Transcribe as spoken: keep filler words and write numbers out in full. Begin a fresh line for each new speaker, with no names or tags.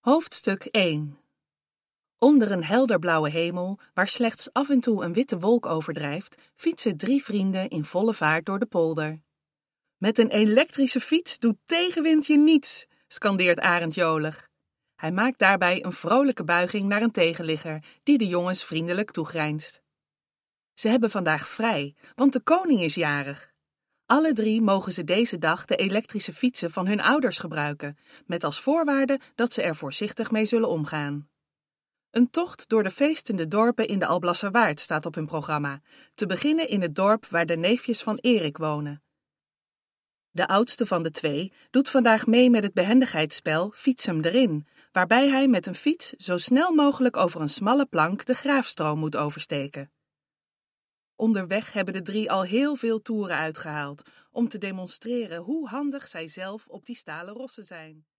Hoofdstuk één. Onder een helderblauwe hemel, waar slechts af en toe een witte wolk overdrijft, fietsen drie vrienden in volle vaart door de polder. Met een elektrische fiets doet tegenwind je niets, scandeert Arend jolig. Hij maakt daarbij een vrolijke buiging naar een tegenligger, die de jongens vriendelijk toegrijnst. Ze hebben vandaag vrij, want de koning is jarig. Alle drie mogen ze deze dag de elektrische fietsen van hun ouders gebruiken, met als voorwaarde dat ze er voorzichtig mee zullen omgaan. Een tocht door de feestende dorpen in de Alblasserwaard staat op hun programma, te beginnen in het dorp waar de neefjes van Erik wonen. De oudste van de twee doet vandaag mee met het behendigheidsspel Fiets hem erin, waarbij hij met een fiets zo snel mogelijk over een smalle plank de Graafstroom moet oversteken. Onderweg hebben de drie al heel veel toeren uitgehaald, om te demonstreren hoe handig zij zelf op die stalen rossen zijn.